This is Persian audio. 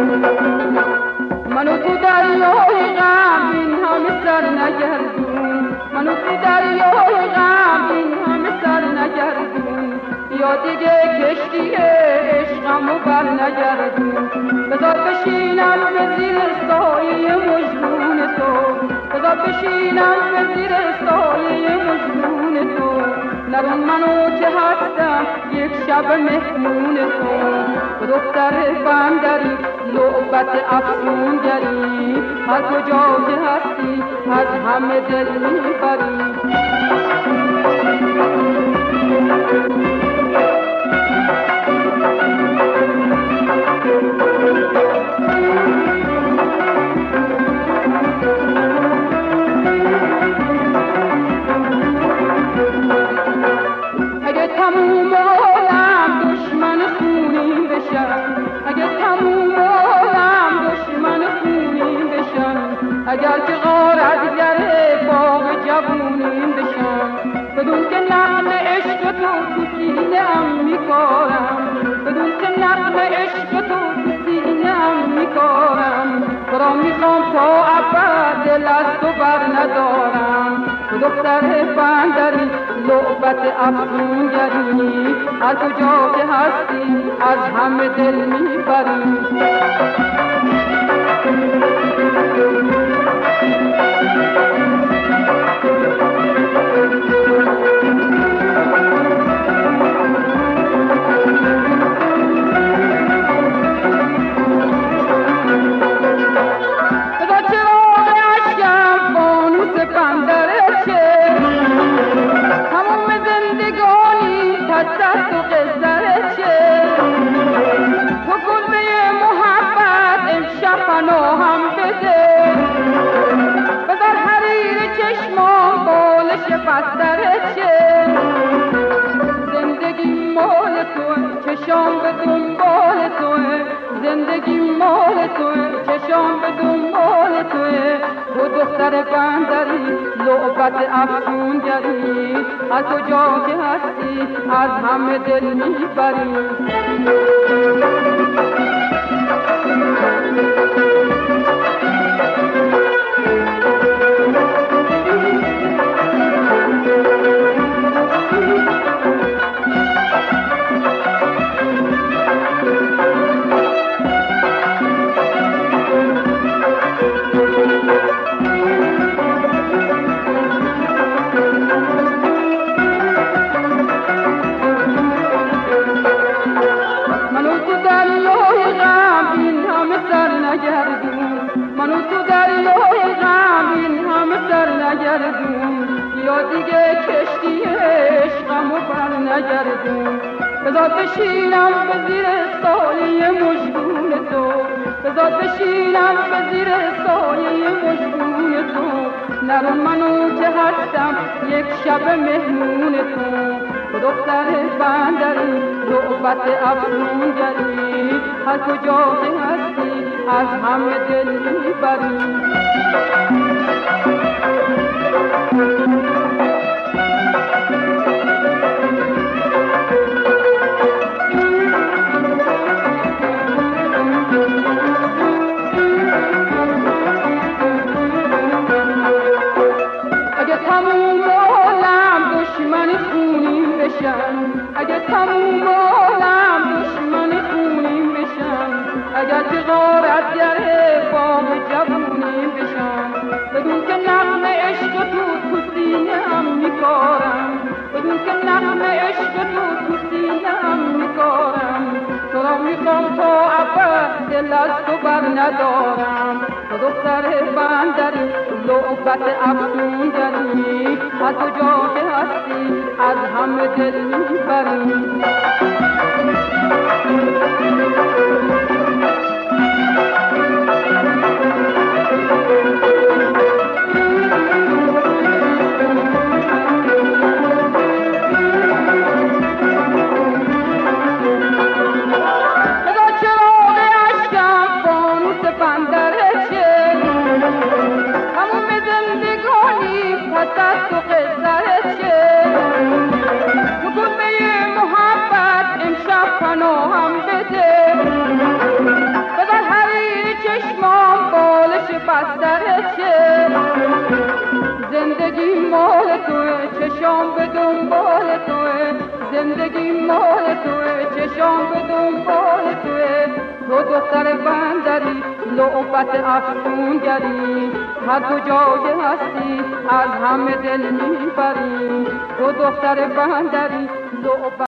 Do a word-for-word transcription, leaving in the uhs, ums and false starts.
منو تو دریای غم این همه سر نگردون، منو تو دریای غم این همه سر نگردون، یا دیگه کشتی عشقمو بر نگردون. بذار بشینم به زیر سایه مجنون تو، بذار بشینم به زیر سایه مجنون تو، نرون منو که هستم یک شب مهمون تو. به دختر بندری لعبت افسونگری، هر کجا که هستی از همه دل میبری. اگه تموم عالم دشمن خونی بشن، اگه تموم عالم دشمن خونی بشن، اگر که غارتگر باغ جوونی بشن، بدون که نغم عشق تو تو سینه ام میکارم، بدون که نغم عشق تو تو سینه ام میکارم، تو را میخوام تا ابد دل از تو بر ندارم. تو دختر بندری لعبت افسونگری، هر کجا که هستی از همه دل میبری. دست و قصرت چه تو گلبه محبت امشب پناهم بده، بذار حریر چشمان بالش بسترت چه زندگی مال توه، چشام به دنبال توه، زندگی مال توه، چشام به دنبال توه. تو دختر بندری لعبت افسونگری، از کجا که هستی از همه دل میبری. منو تو دریای غم این همه سر نگردون، یا دیگه کشتی عشقمو بر نگردون. بذار بشینم به زیر سایه مجنون تو، بذار بشینم به زیر سایه مجنون تو، نرون منو که هستم یک شب مهمون تو. تو دختر بندری لعبت افسونگری، هر کجا که هستی از همه دل میبری. اگه تموم عالم دشمن خونی بشن، اگه تموم عالم دشمن خونی بشن، اگر که غارتگر باغ جوونی بشن، بدون که نغم عشق تو تو سینه ام میکارم، بدون که نغم عشق تو تو سینه ام میکارم، تو را میخوام تا ابد دل از تو بر ندارم. تو دختر بندری لعبت افسونگری، از کجا که هستی از همه دل میبری. دست و قصرت چه تو گلبه محبت امشب پناهم بده، زندگی مال توه، چشام به دنبال توه، زندگی مال توه، چشام به دنبال توه. تو دختر بندری لعبت افسونگری، هر دو جای هستی از همه دل میبری. تو دختر بندری لعبت